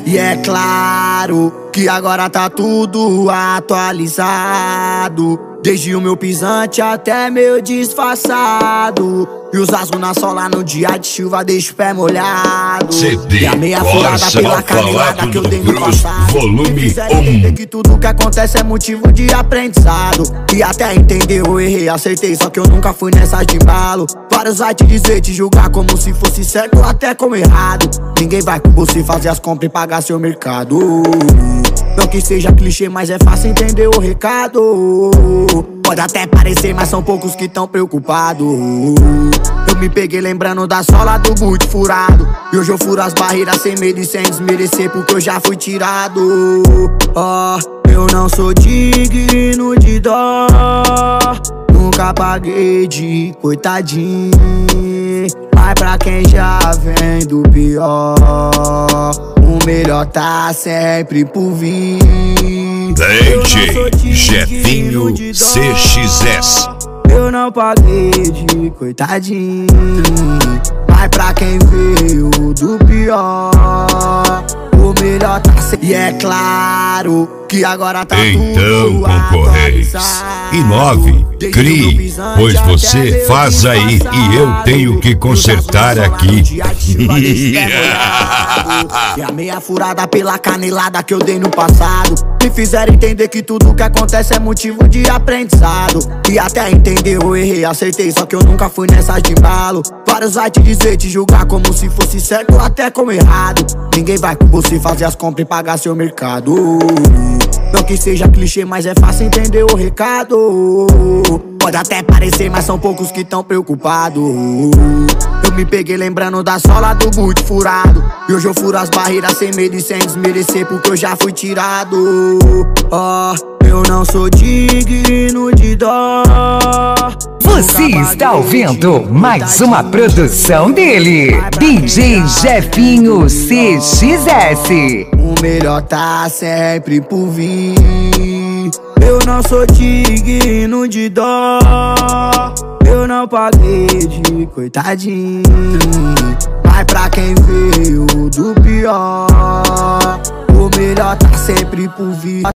E é claro que agora tá tudo atualizado, desde o meu pisante até meu disfarçado. E os asas na sola no dia de chuva deixa o pé molhado. CD, e a meia furada pela canelada que eu dei no passado. Volume 1. Que tudo que acontece é motivo de aprendizado. E até entender eu errei, acertei, só que eu nunca fui nessas de embalo. Vários vai te dizer, te julgar como se fosse certo ou até como errado. Ninguém vai com você fazer as compras e pagar seu mercado. Não que seja clichê, mas é fácil entender o recado. Pode até parecer, mas são poucos que tão preocupados. Eu me peguei lembrando da sola do boot furado. E hoje eu furo as barreiras sem medo e sem desmerecer, porque eu já fui tirado. Eu não sou digno de dó, nunca paguei de coitadinho. Mas pra quem já vem do pior, o melhor tá sempre por vir. DJ Jefinho CXS. Eu não paguei de coitadinho, mas pra quem veio do pior, o melhor tá sempre. E é claro que agora tá então, tudo concorrentes, inove, crie, pois você faz aí e eu tenho que consertar aqui. E a meia furada pela canelada que eu dei no passado. Me fizeram entender que tudo que acontece é motivo de aprendizado. E até entender eu errei, acertei, só que eu nunca fui nessas de embalo. Vários vai te dizer, te julgar como se fosse certo ou até como errado. Ninguém vai com você fazer as compras e pagar seu mercado. Não que seja clichê, mas é fácil entender o recado. Pode até parecer, mas são poucos que tão preocupados. Eu me peguei lembrando da sola do boot furado. E hoje eu furo as barreiras sem medo e sem desmerecer, porque eu já fui tirado. Eu não sou digno de dó. Você está ouvindo mais uma produção dele, DJ Jefinho CXS. O melhor tá sempre por vir. Eu não sou digno de dó, eu não paguei de coitadinho. Mas pra quem veio do pior, o melhor tá sempre por vir.